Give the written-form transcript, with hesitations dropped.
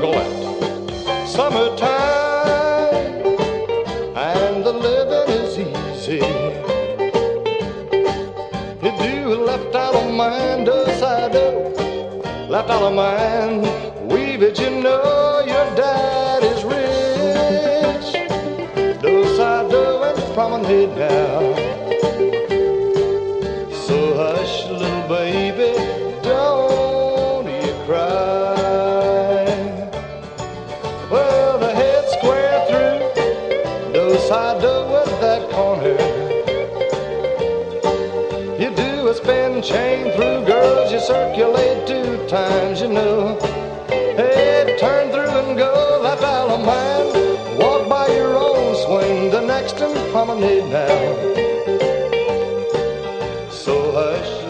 glad. Summertime and the living is easy. You do left out of mind, does I do? Left out of mind, weave it, you know your dad is rich. Does I do and promenade now. So hush, little baby, don't you cry. Well, the head square through, does I do with that corner. You do a spin chain through, girls, you circulate 2 times, you know. Hey, turn through and go, left out of mind. Walk by your own swing, the next and promenade now. So hush,